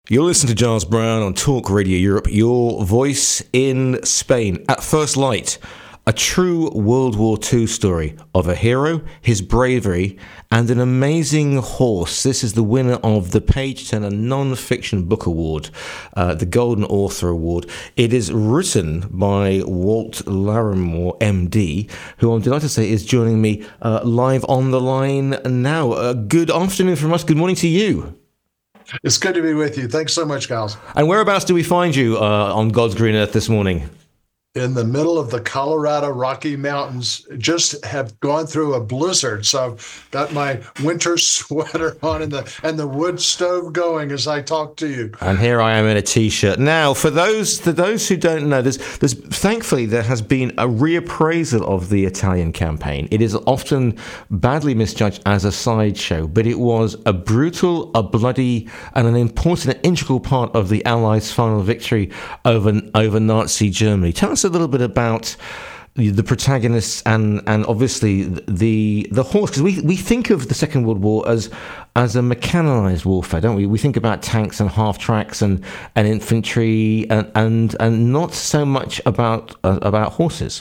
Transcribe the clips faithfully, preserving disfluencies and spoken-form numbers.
You're listening to Giles Brown on Talk Radio Europe, your voice in Spain. At first light, a true World War Two story of a hero, his bravery, and an amazing horse. This is the winner of the Page Turner Non-Fiction Book Award, uh, the Golden Author Award. It is written by Walt Larimore, M D, who I'm delighted to say is joining me uh, live on the line now. Uh, good afternoon from us. Good morning to you. It's good to be with you. Thanks so much, Giles. And whereabouts do we find you uh, on God's green earth this morning? In the middle of the Colorado Rocky Mountains, just have gone through a blizzard. So I've got my winter sweater on and the and the wood stove going as I talk to you. And here I am in a t-shirt. Now, for those for those who don't know, there's there's thankfully there has been a reappraisal of the Italian campaign. It is often badly misjudged as a sideshow, but it was a brutal, a bloody, and an important and integral part of the Allies' final victory over over Nazi Germany. Tell us a little bit about the protagonists and and obviously the the horse, because we we think of the Second World War as as a mechanized warfare, don't we? We think about tanks and half tracks and and infantry and and, and not so much about uh, about horses.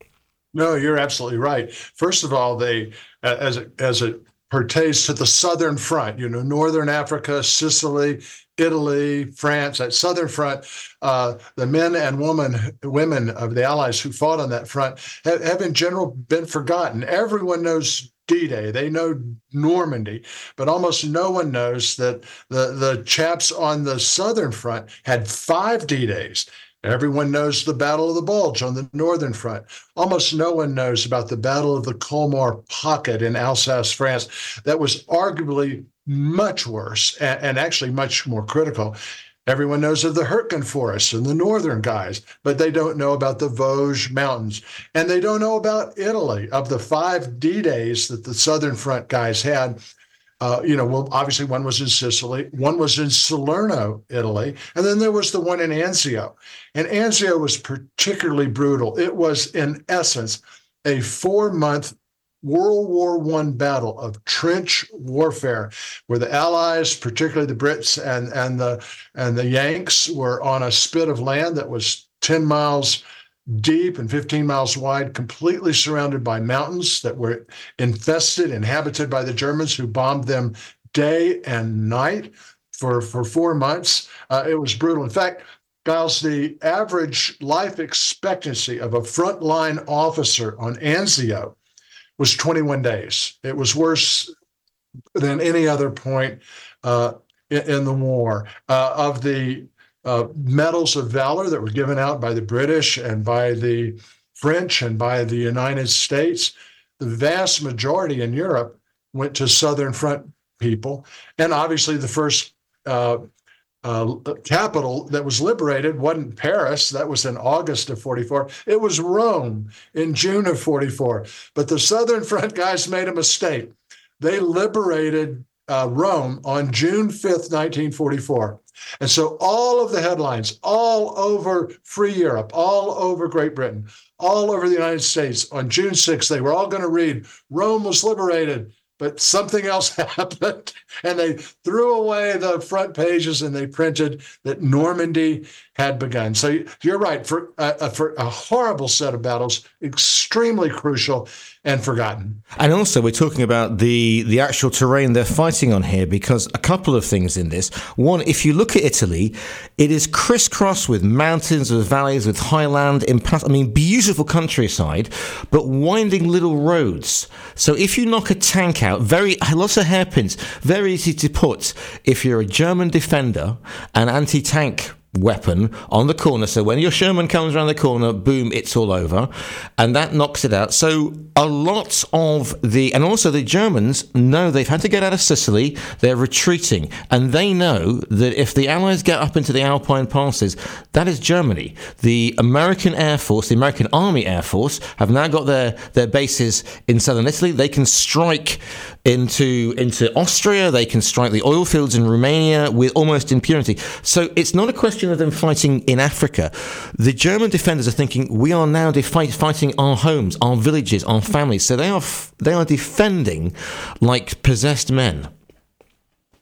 No, you're absolutely right. First of all, they as it, as it pertains to the Southern Front, you know, Northern Africa, Sicily, Italy, France, that Southern Front, uh, the men and women women of the Allies who fought on that front have, have in general been forgotten. Everyone knows D-Day, they know Normandy, but almost no one knows that the, the chaps on the Southern Front had five D-Days. Everyone knows the Battle of the Bulge on the Northern Front. Almost no one knows about the Battle of the Colmar Pocket in Alsace, France. That was arguably much worse and, and actually much more critical. Everyone knows of the Hürtgen Forest and the Northern guys, but they don't know about the Vosges Mountains. And they don't know about Italy. Of the five D-Days that the Southern Front guys had, Uh, you know, well, obviously one was in Sicily, one was in Salerno, Italy, and then there was the one in Anzio. And Anzio was particularly brutal. It was, in essence, a four-month World War One battle of trench warfare, where the Allies, particularly the Brits and and the and the Yanks, were on a spit of land that was ten miles deep and fifteen miles wide, completely surrounded by mountains that were infested, inhabited by the Germans, who bombed them day and night for, for four months. Uh, it was brutal. In fact, Giles, the average life expectancy of a frontline officer on Anzio was twenty-one days. It was worse than any other point uh, in, in the war. Uh, of the Uh, medals of valor that were given out by the British and by the French and by the United States, the vast majority in Europe went to Southern Front people. And obviously the first uh, uh, capital that was liberated wasn't Paris. That was in August of forty-four. It was Rome in June of forty-four. But the Southern Front guys made a mistake. They liberated uh, Rome on June fifth, nineteen forty-four. And so all of the headlines all over free Europe, all over Great Britain, all over the United States on June sixth, they were all going to read, Rome was liberated, but something else happened. And they threw away the front pages and they printed that Normandy had begun. So you're right, for, uh, for a horrible set of battles, extremely crucial and forgotten. And also, we're talking about the, the actual terrain they're fighting on here, because a couple of things in this. One, if you look at Italy, it is crisscrossed with mountains, with valleys, with highland, impass- I mean, beautiful countryside, but winding little roads. So if you knock a tank out, very lots of hairpins, very easy to put if you're a German defender, an anti-tank weapon on the corner, so when your Sherman comes around the corner, boom, it's all over, and that knocks it out. So a lot of the, and also the Germans know they've had to get out of Sicily, they're retreating, and they know that if the Allies get up into the Alpine passes, that is Germany. The American Air Force, the American Army Air Force, have now got their, their bases in southern Italy. They can strike into into Austria, they can strike the oil fields in Romania with almost impunity. So it's not a question of them fighting in Africa. The German defenders are thinking, we are now defi- fighting our homes, our villages, our families. So they are f- they are defending like possessed men.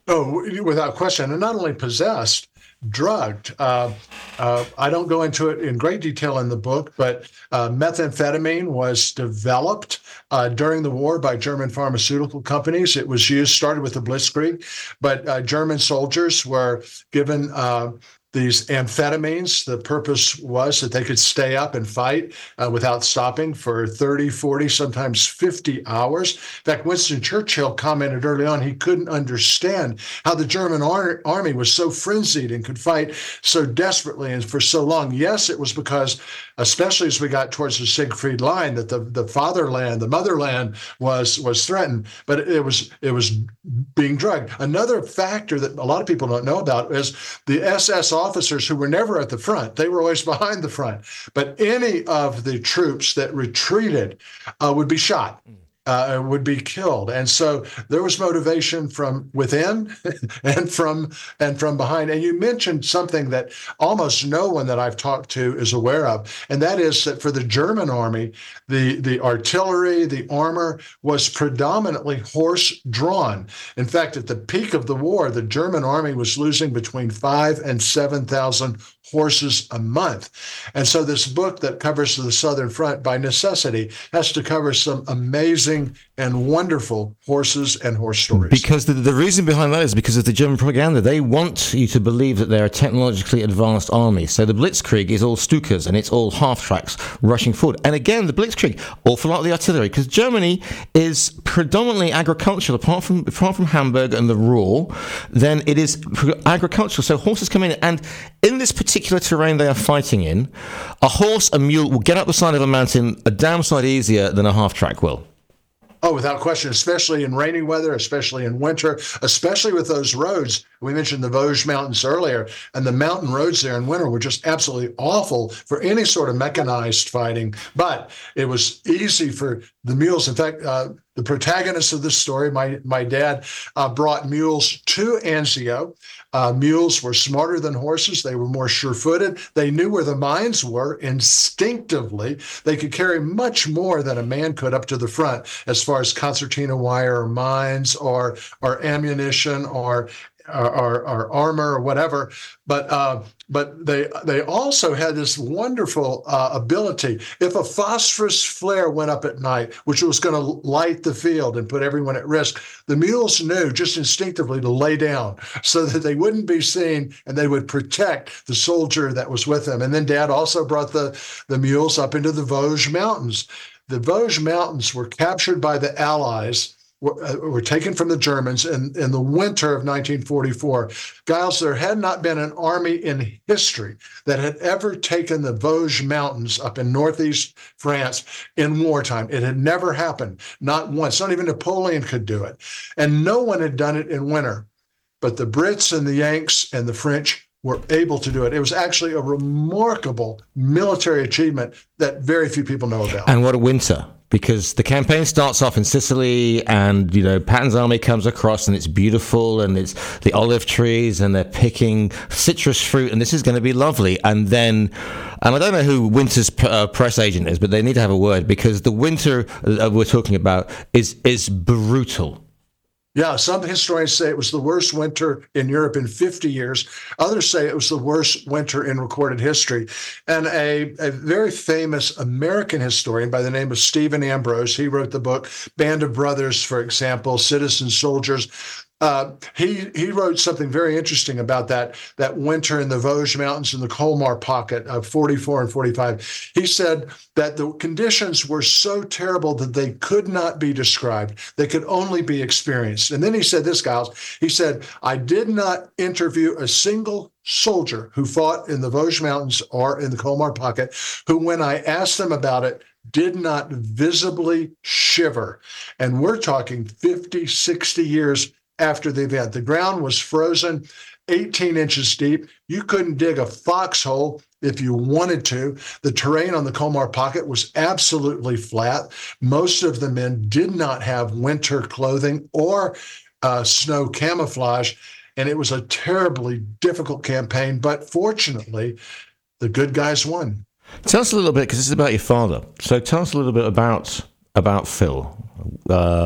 Oh, without question. And not only possessed, drugged. Uh, uh, I don't go into it in great detail in the book, but uh, methamphetamine was developed uh, during the war by German pharmaceutical companies. It was used, started with the Blitzkrieg, but uh, German soldiers were given uh, these amphetamines. The purpose was that they could stay up and fight uh, without stopping for thirty, forty, sometimes fifty hours. In fact, Winston Churchill commented early on he couldn't understand how the German ar- army was so frenzied and could fight so desperately and for so long. Yes, it was because, especially as we got towards the Siegfried Line, that the, the fatherland, the motherland was was threatened, but it was it was being drugged. Another factor that a lot of people don't know about is the S S officers who were never at the front. They were always behind the front. But any of the troops that retreated uh, would be shot. Uh, would be killed, and so there was motivation from within and from and from behind. And you mentioned something that almost no one that I've talked to is aware of, and that is that for the German army, the the artillery, the armor was predominantly horse-drawn. In fact, at the peak of the war, the German army was losing between five and seven thousand horses a month. And so this book that covers the Southern Front, by necessity, has to cover some amazing and wonderful horses and horse stories. Because the, the reason behind that is because of the German propaganda. They want you to believe that they're a technologically advanced army. So the Blitzkrieg is all Stukas and it's all half-tracks rushing forward. And again, the Blitzkrieg, awful lot of the artillery, because Germany is predominantly agricultural. Apart from apart from Hamburg and the Ruhr, then it is agricultural. So horses come in, and in this particular terrain they are fighting in, a horse, a mule will get up the side of a mountain a damn sight easier than a half-track will. Oh, without question, especially in rainy weather, especially in winter, especially with those roads. We mentioned the Vosges Mountains earlier, and the mountain roads there in winter were just absolutely awful for any sort of mechanized fighting. But it was easy for the mules. In fact, uh, the protagonist of this story, my my dad, uh, brought mules to Anzio. Uh, mules were smarter than horses. They were more sure-footed. They knew where the mines were instinctively. They could carry much more than a man could up to the front as far as concertina wire or mines or, or ammunition or Or, or armor or whatever, but uh, but they they also had this wonderful uh, ability. If a phosphorus flare went up at night, which was going to light the field and put everyone at risk, the mules knew just instinctively to lay down so that they wouldn't be seen and they would protect the soldier that was with them. And then Dad also brought the the mules up into the Vosges Mountains. The Vosges Mountains were captured by the Allies. Were, uh, were taken from the Germans in, in the winter of nineteen forty-four. Giles, there had not been an army in history that had ever taken the Vosges Mountains up in northeast France in wartime. It had never happened, not once. Not even Napoleon could do it. And no one had done it in winter. But the Brits and the Yanks and the French were able to do it. It was actually a remarkable military achievement that very few people know about. And what a winter. Because the campaign starts off in Sicily, and you know Patton's army comes across, and it's beautiful, and it's the olive trees, and they're picking citrus fruit, and this is going to be lovely. And then, and I don't know who Winter's uh, press agent is, but they need to have a word, because the winter uh, we're talking about is is brutal. Yeah, some historians say it was the worst winter in Europe in fifty years. Others say it was the worst winter in recorded history. And a, a very famous American historian by the name of Stephen Ambrose, he wrote the book Band of Brothers, for example, Citizen Soldiers. Uh, he he wrote something very interesting about that that winter in the Vosges Mountains in the Colmar pocket of forty-four and forty-five. He said that the conditions were so terrible that they could not be described. They could only be experienced. And then he said this, Giles, he said, I did not interview a single soldier who fought in the Vosges Mountains or in the Colmar pocket who, when I asked them about it, did not visibly shiver. And we're talking fifty, sixty years after the event. The ground was frozen eighteen inches deep. You couldn't dig a foxhole if you wanted to. The terrain on the Colmar pocket was absolutely flat. Most of the men did not have winter clothing or uh, snow camouflage, and it was a terribly difficult campaign, but fortunately, the good guys won. Tell us a little bit, because this is about your father. So tell us a little bit about, about Phil. Uh,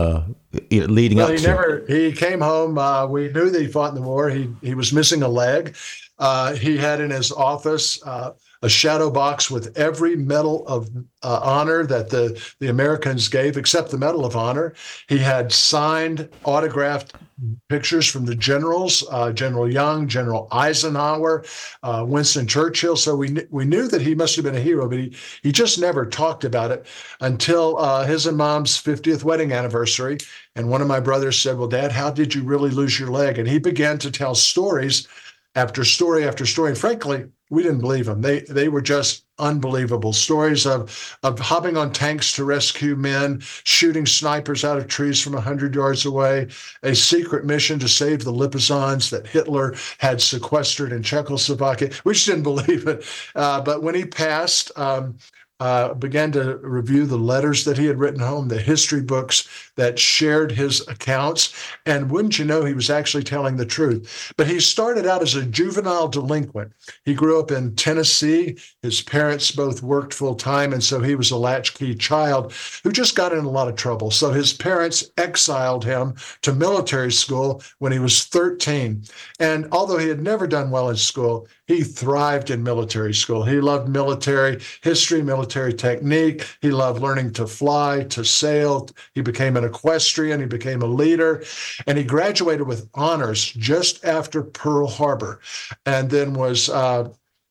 you know, leading well, up he to? never. He came home. Uh, we knew that he fought in the war. He he was missing a leg. Uh, he had in his office uh, a shadow box with every medal of uh, honor that the the Americans gave, except the Medal of Honor. He had signed, autographed pictures from the generals, uh, General Young, General Eisenhower, uh, Winston Churchill. So we we knew that he must have been a hero, but he he just never talked about it until uh, his and Mom's fiftieth wedding anniversary. And one of my brothers said, "Well, Dad, how did you really lose your leg?" And he began to tell stories after story after story. And frankly, we didn't believe him. They they were just unbelievable stories of of hopping on tanks to rescue men, shooting snipers out of trees from one hundred yards away, a secret mission to save the Lipizans that Hitler had sequestered in Czechoslovakia. We just didn't believe it. Uh, but when he passed, um, uh, began to review the letters that he had written home, the history books that shared his accounts. And wouldn't you know, he was actually telling the truth. But he started out as a juvenile delinquent. He grew up in Tennessee. His parents both worked full time. And so he was a latchkey child who just got in a lot of trouble. So his parents exiled him to military school when he was thirteen. And although he had never done well in school, he thrived in military school. He loved military history, military technique. He loved learning to fly, to sail. He became an equestrian. He became a leader. And he graduated with honors just after Pearl Harbor, and then was uh,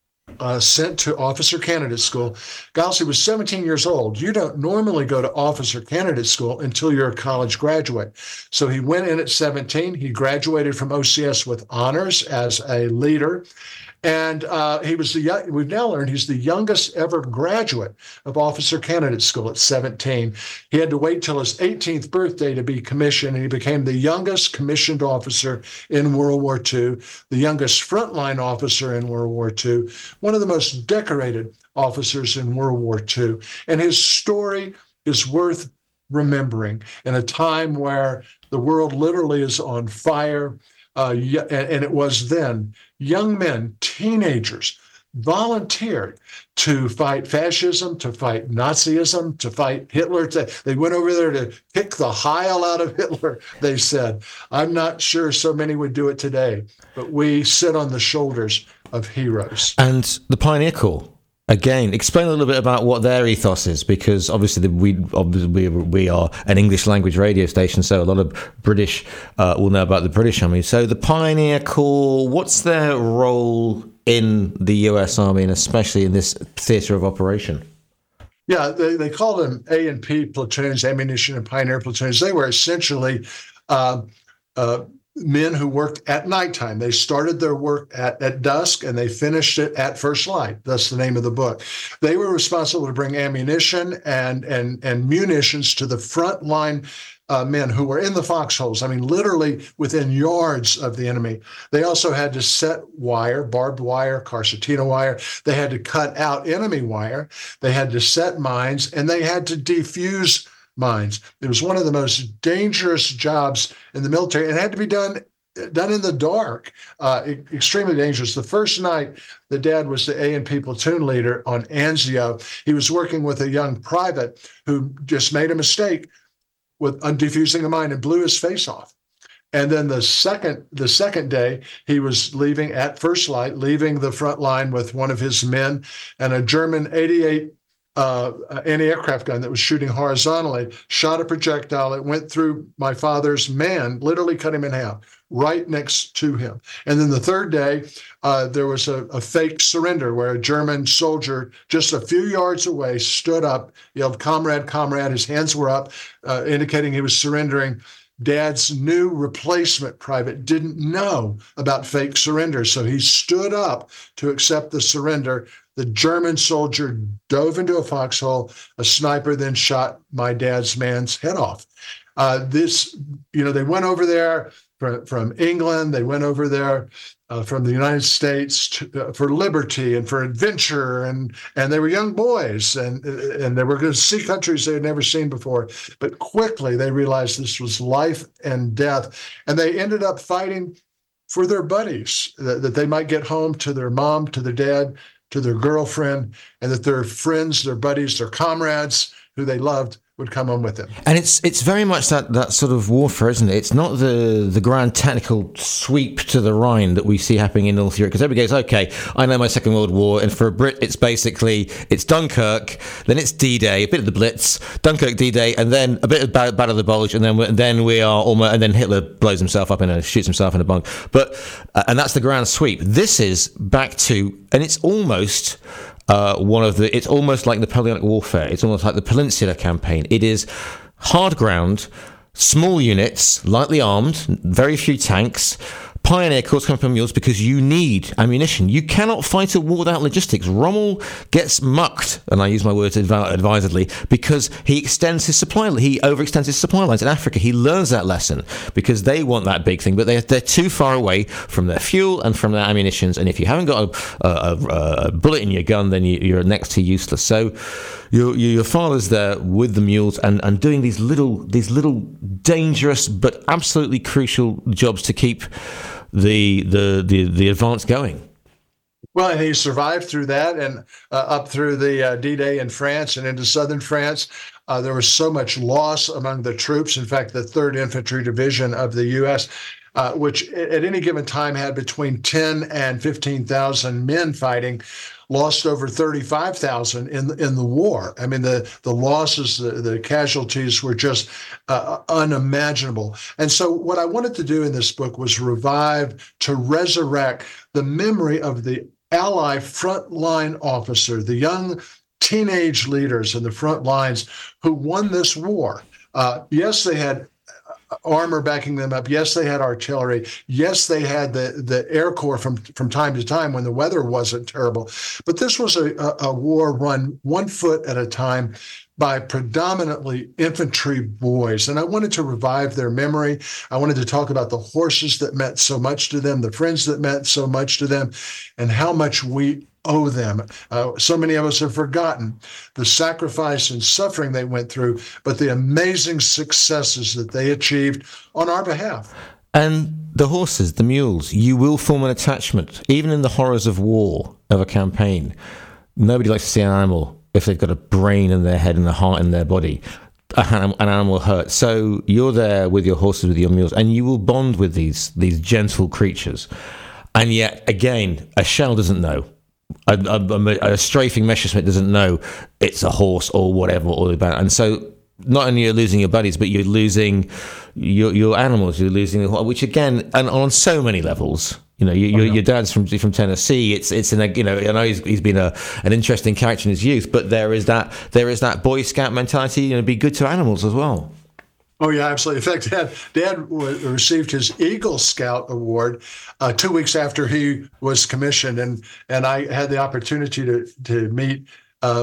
uh, sent to officer candidate school. Giles, he was seventeen years old. You don't normally go to officer candidate school until you're a college graduate. So he went in at seventeen. He graduated from O C S with honors as a leader. And uh, he was the young, we've now learned he's the youngest ever graduate of officer candidate school at seventeen. He had to wait till his eighteenth birthday to be commissioned, and he became the youngest commissioned officer in World War Two, the youngest frontline officer in World War Two, one of the most decorated officers in World War Two. And his story is worth remembering in a time where the world literally is on fire. Uh, and it was then young men, teenagers, volunteered to fight fascism, to fight Nazism, to fight Hitler. They went over there to kick the Heil out of Hitler, they said. I'm not sure so many would do it today, but we sit on the shoulders of heroes. And the Pioneer Corps. Again, explain a little bit about what their ethos is, because obviously the, we obviously we are an English language radio station, so a lot of British uh, will know about the British Army. So the Pioneer Corps, what's their role in the U S Army, and especially in this theatre of operation? Yeah, they, they called them A and P platoons, ammunition and pioneer platoons. They were essentially uh, uh, men who worked at nighttime. They started their work at, at dusk and they finished it at first light. That's the name of the book. They were responsible to bring ammunition and and and munitions to the front line uh, men who were in the foxholes. I mean, literally within yards of the enemy. They also had to set wire, barbed wire, concertina wire. They had to cut out enemy wire. They had to set mines, and they had to defuse mines. It was one of the most dangerous jobs in the military, and it had to be done done in the dark, uh, extremely dangerous. The first night, the dad was the A and P platoon leader on Anzio. He was working with a young private who just made a mistake with undefusing a mine and blew his face off. And then the second the second day, he was leaving at first light, leaving the front line with one of his men, and a German eighty-eight Uh, anti-aircraft gun that was shooting horizontally, shot a projectile. It went through my father's man, literally cut him in half, right next to him. And then the third day, uh, there was a, a fake surrender where a German soldier just a few yards away stood up, yelled, "Comrade, comrade." His hands were up, uh, indicating he was surrendering. Dad's new replacement private didn't know about fake surrender, so he stood up to accept the surrender. The German soldier dove into a foxhole. A sniper then shot my dad's man's head off. Uh, this, you know, they went over there from, from England. They went over there uh, from the United States to, uh, for liberty and for adventure, and and they were young boys, and and they were going to see countries they had never seen before. But quickly they realized this was life and death, and they ended up fighting for their buddies, that, that they might get home to their mom, to their dad, to their girlfriend, and that their friends, their buddies, their comrades who they loved would come on with it. And it's it's very much that, that sort of warfare, isn't it? It's not the, the grand tactical sweep to the Rhine that we see happening in North Europe, because everybody goes, okay, I know my Second World War, and for a Brit, it's basically, it's Dunkirk, then it's D-Day, a bit of the Blitz, Dunkirk, D-Day, and then a bit of Battle of the Bulge, and then we, then we are almost, and then Hitler blows himself up in a, shoots himself in a bunk. But, uh, and that's the grand sweep. This is back to, and it's almost... Uh, one of the, it's almost like Napoleonic warfare. It's almost like the Peninsular Campaign. It is hard ground, small units, lightly armed, very few tanks, Pioneer Corps come from mules, because you need ammunition. You cannot fight a war without logistics. Rommel gets mucked, and I use my words adv- advisedly, because he extends his supply, he overextends his supply lines in Africa. He learns that lesson because they want that big thing, but they're, they're too far away from their fuel and from their ammunitions. And if you haven't got a, a, a, a bullet in your gun, then you, you're next to useless. So your, your father's there with the mules and, and doing these little these little dangerous but absolutely crucial jobs to keep the the the, the advance going. Well, and he survived through that and uh, up through the uh, D-Day in France and into southern France. Uh, there was so much loss among the troops. In fact, the third Infantry Division of the U S, uh, which at any given time had between ten and fifteen thousand men fighting, lost over thirty-five thousand in in the war. I mean, the the losses, the, the casualties were just uh, unimaginable. And so what I wanted to do in this book was revive, to resurrect the memory of the Allied frontline officer, the young teenage leaders in the front lines who won this war. Uh, yes, they had armor backing them up. Yes, they had artillery. Yes, they had the, the Air Corps from, from time to time when the weather wasn't terrible. But this was a, a, a war run one foot at a time by predominantly infantry boys. And I wanted to revive their memory. I wanted to talk about the horses that meant so much to them, the friends that meant so much to them, and how much we owe them. Uh, so many of us have forgotten the sacrifice and suffering they went through, but the amazing successes that they achieved on our behalf. And the horses, the mules, you will form an attachment, even in the horrors of war, of a campaign. Nobody likes to see an animal if they've got a brain in their head and a heart in their body. An animal hurt. So you're there with your horses, with your mules, and you will bond with these these gentle creatures. And yet, again, a shell doesn't know. A, a, a strafing Messerschmitt doesn't know it's a horse or whatever all about. And so not only you're losing your buddies, but you're losing your your animals. You're losing, which again, and on so many levels. You know, you, your, your dad's from from Tennessee. It's it's an, you know, I know he's he's been a an interesting character in his youth, but there is that there is that Boy Scout mentality. You know, be good to animals as well. Oh, yeah, absolutely. In fact, Dad, Dad w- received his Eagle Scout Award uh, two weeks after he was commissioned, and and I had the opportunity to to meet uh,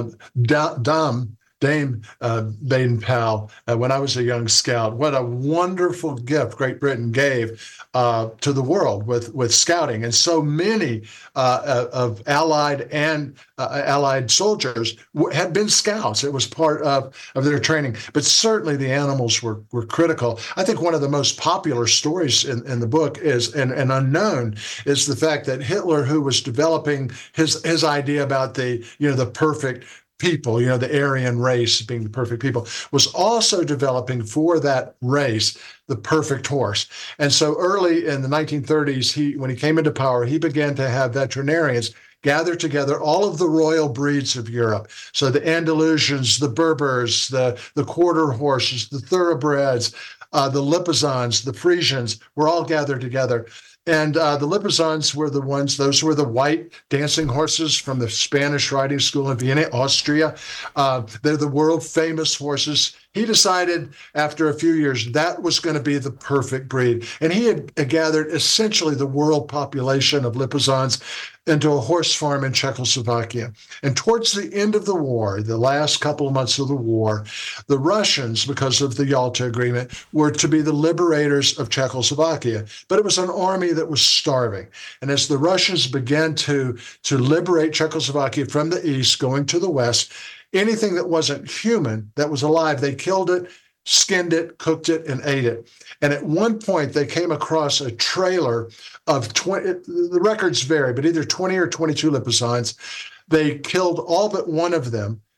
Dom. Dame uh, Baden-Powell, uh, when I was a young scout. What a wonderful gift Great Britain gave uh, to the world with, with scouting. And so many uh, of Allied and uh, Allied soldiers w- had been scouts. It was part of, of their training. But certainly the animals were, were critical. I think one of the most popular stories in, in the book is, and, and unknown, is the fact that Hitler, who was developing his, his idea about the, you know, the perfect people, you know, the Aryan race being the perfect people, was also developing for that race the perfect horse. And so early in the nineteen thirties, he, when he came into power, he began to have veterinarians gather together all of the royal breeds of Europe. So the Andalusians, the Berbers, the, the quarter horses, the thoroughbreds, uh, the Lipizans, the Frisians, were all gathered together. And uh, the Lipizans were the ones, those were the white dancing horses from the Spanish riding school in Vienna, Austria. Uh, they're the world famous horses. He decided after a few years that was going to be the perfect breed. And he had gathered essentially the world population of Lipizans into a horse farm in Czechoslovakia. And towards the end of the war, the last couple of months of the war, the Russians, because of the Yalta Agreement, were to be the liberators of Czechoslovakia. But it was an army that was starving. And as the Russians began to, to liberate Czechoslovakia from the east, going to the west, anything that wasn't human, that was alive, they killed it, skinned it, cooked it, and ate it. And at one point, they came across a trailer of twenty, the records vary, but either twenty or twenty-two Lipizans. They killed all but one of them,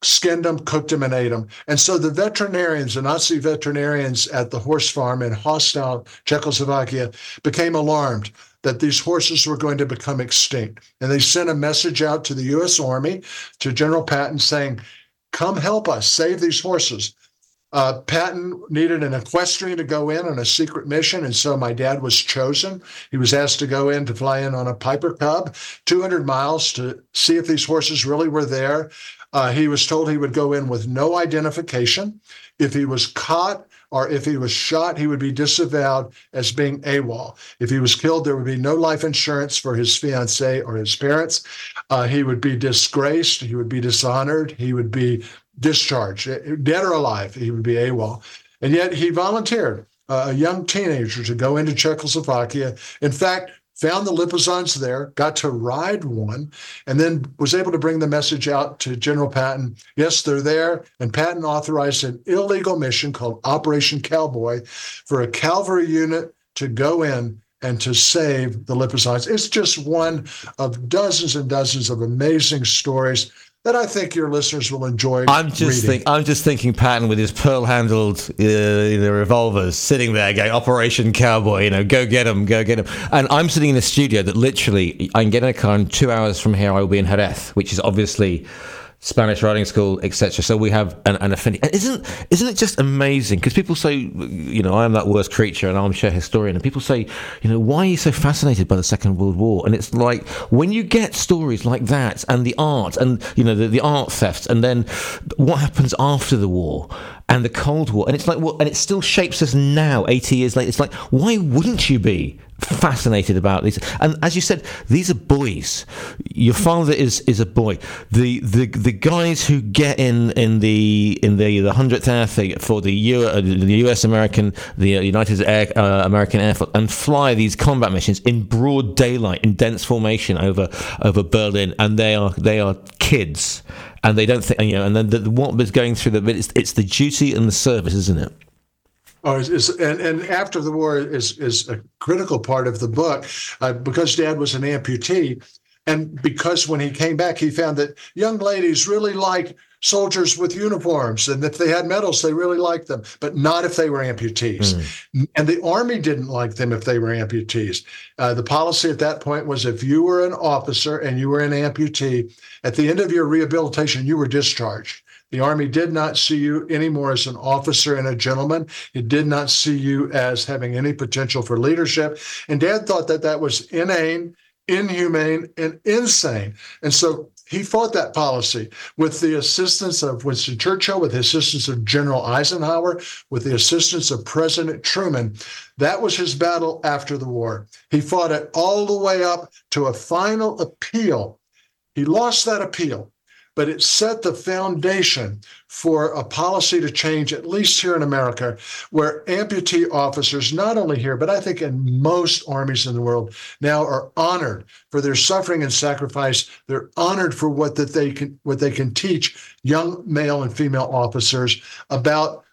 skinned them, cooked them, and ate them. And so the veterinarians, the Nazi veterinarians at the horse farm in hostile Czechoslovakia became alarmed that these horses were going to become extinct. And they sent a message out to the U S Army, to General Patton, saying, come help us, save these horses. Uh, Patton needed an equestrian to go in on a secret mission, and so my dad was chosen. He was asked to go in to fly in on a Piper Cub, two hundred miles, to see if these horses really were there. Uh, he was told he would go in with no identification. If he was caught or if he was shot, he would be disavowed as being AWOL. If he was killed, there would be no life insurance for his fiancée or his parents. Uh, he would be disgraced. He would be dishonored. He would be discharged, dead or alive. He would be AWOL. And yet he volunteered, uh, a young teenager, to go into Czechoslovakia. In fact, found the Lipizans there, got to ride one, and then was able to bring the message out to General Patton. Yes, they're there. And Patton authorized an illegal mission called Operation Cowboy for a cavalry unit to go in and to save the Lipizans. It's just one of dozens and dozens of amazing stories that I think your listeners will enjoy. I'm just think, I'm just thinking Patton with his pearl-handled uh, you know, revolvers, sitting there going, Operation Cowboy, you know, go get him, go get him. And I'm sitting in a studio that literally, I can get in a car, and two hours from here I will be in Jerez, which is obviously Spanish riding school, et cetera. So we have an, an affinity. And isn't isn't it just amazing? Because people say, you know, I am that worst creature, an armchair historian, and people say, you know, why are you so fascinated by the Second World War? And it's like, when you get stories like that, and the art, and, you know, the, the art thefts, and then what happens after the war, and the Cold War, and it's like, well, and it still shapes us now, eighty years later. It's like, why wouldn't you be fascinated about these? And as you said, these are boys. Your father is is a boy. The the the guys who get in in the in the the hundredth Air for the U uh, the U S American the United Air, uh, American Air Force, and fly these combat missions in broad daylight in dense formation over over Berlin, and they are they are kids, and they don't think, you know, and then the, what was going through the it's it's the duty and the service, isn't it? Oh, it's, it's, and, and after the war is is a critical part of the book, uh, because Dad was an amputee, and because when he came back, he found that young ladies really like soldiers with uniforms, and if they had medals, they really liked them, but not if they were amputees. Mm. And the Army didn't like them if they were amputees. Uh, the policy at that point was, if you were an officer and you were an amputee, at the end of your rehabilitation, you were discharged. The Army did not see you anymore as an officer and a gentleman. It did not see you as having any potential for leadership. And Dad thought that that was inane, inhumane, and insane. And so he fought that policy with the assistance of Winston Churchill, with the assistance of General Eisenhower, with the assistance of President Truman. That was his battle after the war. He fought it all the way up to a final appeal. He lost that appeal, but it set the foundation for a policy to change, at least here in America, where amputee officers, not only here, but I think in most armies in the world now, are honored for their suffering and sacrifice. They're honored for what that they can what they can teach young male and female officers about,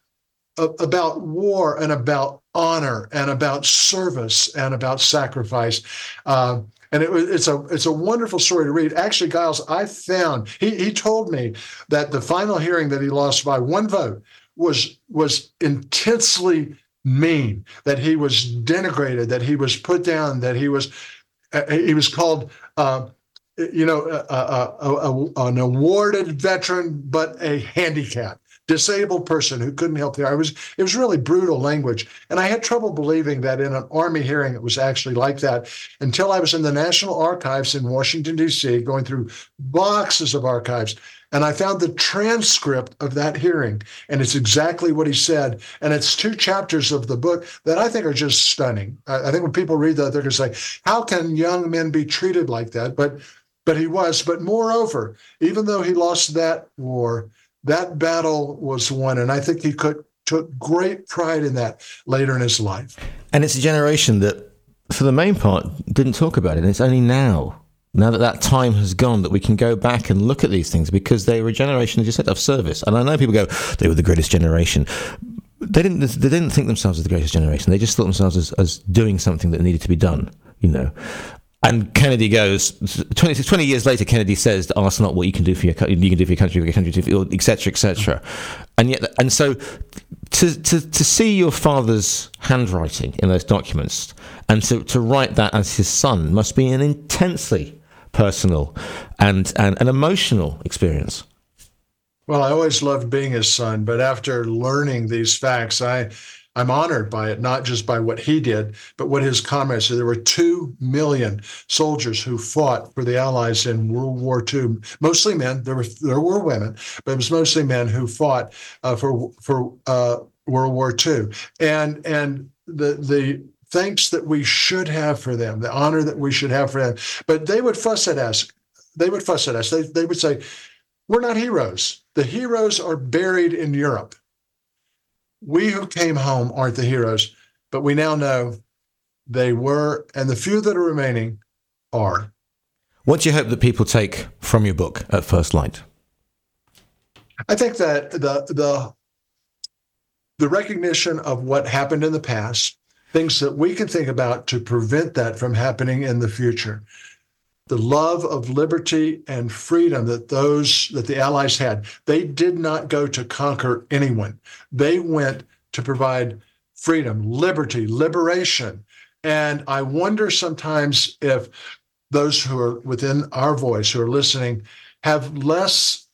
about war and about honor and about service and about sacrifice. Uh, And it, it's a it's a wonderful story to read. Actually, Giles, I found, he he told me that the final hearing that he lost by one vote was was intensely mean, that he was denigrated, that he was put down, that he was uh, he was called, uh, you know, a, a, a, an awarded veteran, but a handicapped, disabled person who couldn't help the Army. It was, it was really brutal language. And I had trouble believing that in an Army hearing it was actually like that until I was in the National Archives in Washington, D C, going through boxes of archives. And I found the transcript of that hearing. And it's exactly what he said. And it's two chapters of the book that I think are just stunning. I, I think when people read that, they're going to say, how can young men be treated like that? But, but he was. But moreover, even though he lost that war, that battle was won, and I think he could, took great pride in that later in his life. And it's a generation that, for the main part, didn't talk about it. And it's only now, now that that time has gone, that we can go back and look at these things, because they were a generation, as you said, of service. And I know people go, they were the greatest generation. They didn't. They didn't think themselves as the greatest generation. They just thought themselves as, as doing something that needed to be done. You know. and Kennedy goes, twenty, twenty years later, Kennedy says, ask not what you can do for your, you can do for your country, for your country, et cetera, et cetera. And yet, and so to, to, to see your father's handwriting in those documents and to, to write that as his son must be an intensely personal and, and an emotional experience. Well, I always loved being his son, but after learning these facts, I, I'm honored by it, not just by what he did, but what his comrades did. There were two million soldiers who fought for the Allies in World War Two, mostly men. There were there were women, but it was mostly men who fought uh, for for uh, World War Two. And and the the thanks that we should have for them, the honor that we should have for them. But they would fuss at us. They would fuss at us. They they would say, we're not heroes. The heroes are buried in Europe. We who came home aren't the heroes, but we now know they were, and the few that are remaining are. What do you hope that people take from your book at first light? I think that the the the recognition of what happened in the past, things that we can think about to prevent that from happening in the future. The love of liberty and freedom that those that the Allies had. They did not go to conquer anyone. They went to provide freedom, liberty, liberation. And I wonder sometimes if those who are within our voice, who are listening, have less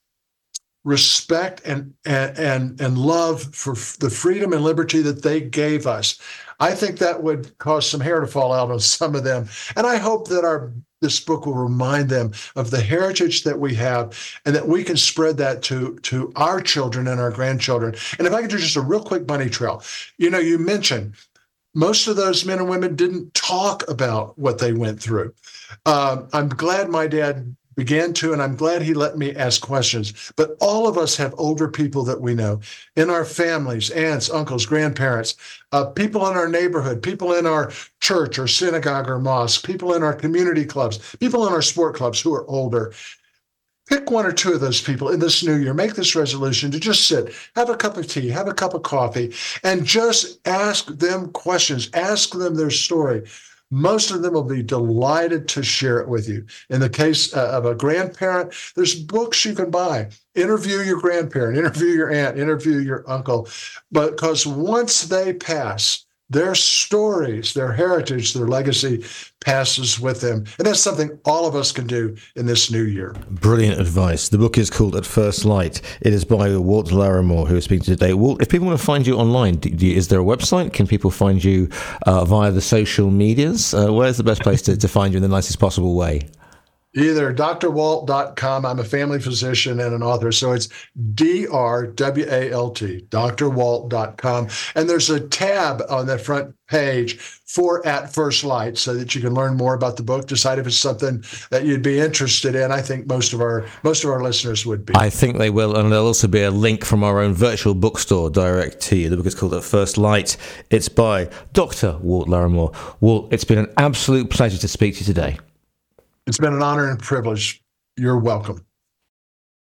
respect and and and, and love for the freedom and liberty that they gave us. I think that would cause some hair to fall out on some of them. And I hope that our this book will remind them of the heritage that we have and that we can spread that to, to our children and our grandchildren. And if I could do just a real quick bunny trail, you know, you mentioned most of those men and women didn't talk about what they went through. Um, I'm glad my dad began to, and I'm glad he let me ask questions. But all of us have older people that we know in our families, aunts, uncles, grandparents, uh, people in our neighborhood, people in our church or synagogue or mosque, people in our community clubs, people in our sport clubs who are older. Pick one or two of those people in this new year, make this resolution to just sit, have a cup of tea, have a cup of coffee, and just ask them questions, ask them their story. Most of them will be delighted to share it with you. In the case uh, of a grandparent, there's books you can buy. Interview your grandparent, interview your aunt, interview your uncle. But because once they pass, their stories, their heritage, their legacy passes with them. And that's something all of us can do in this new year. Brilliant advice. The book is called At First Light. It is by Walt Larimore, who is speaking today. Walt, if people want to find you online, do, do, is there a website? Can people find you uh, via the social medias? Uh, where's the best place to, to find you in the nicest possible way? Either D R walt dot com. I'm a family physician and an author, so it's D R W A L T, D R walt dot com. And there's a tab on the front page for At First Light so that you can learn more about the book, decide if it's something that you'd be interested in. I think most of our most of our listeners would be. I think they will, and there'll also be a link from our own virtual bookstore direct to you. The book is called At First Light. It's by Doctor Walt Larimore. Walt, it's been an absolute pleasure to speak to you today. It's been an honor and privilege. You're welcome.